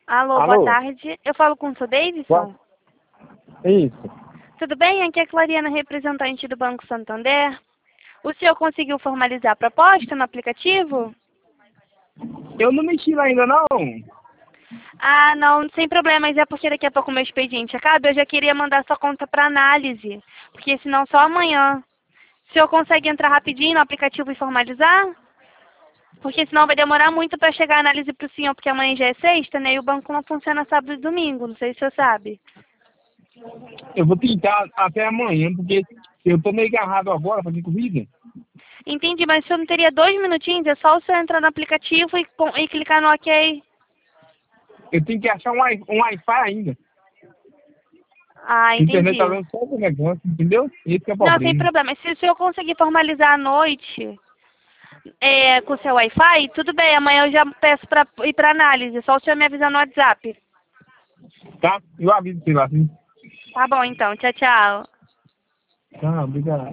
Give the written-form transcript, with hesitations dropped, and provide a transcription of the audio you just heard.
Alô, boa Alô? tarde. Eu falo com o seu Davidson? Isso. Tudo bem? Aqui é a Clariana, representante do Banco Santander. O senhor conseguiu formalizar a proposta no aplicativo? Eu não mexi lá ainda, não. Ah, não, sem problemas. É porque daqui a pouco o meu expediente acaba. Eu já queria mandar sua conta para análise. Porque senão só amanhã. O senhor consegue entrar rapidinho no aplicativo e formalizar? Porque senão vai demorar muito para chegar a análise para o senhor, porque amanhã já é sexta, né? E o banco não funciona sábado e domingo. Não sei se o senhor sabe. Eu vou tentar até amanhã, porque eu tô meio agarrado agora fazendo corrida. Entendi, mas o senhor não teria 2 minutinhos? É só o senhor entrar no aplicativo e clicar no OK. Eu tenho que achar um Wi-Fi ainda. Ah, A internet tá entendi. dando só o negócio, entendeu? Esse que é o Não, sem problema. problema. Se o senhor conseguir formalizar à noite com o seu Wi-Fi, tudo bem. Amanhã eu já peço para ir para análise. Só o senhor me avisar no WhatsApp. Tá? Eu aviso, sei lá, assim. Tá bom, então. Tchau, tchau. Tá, obrigado.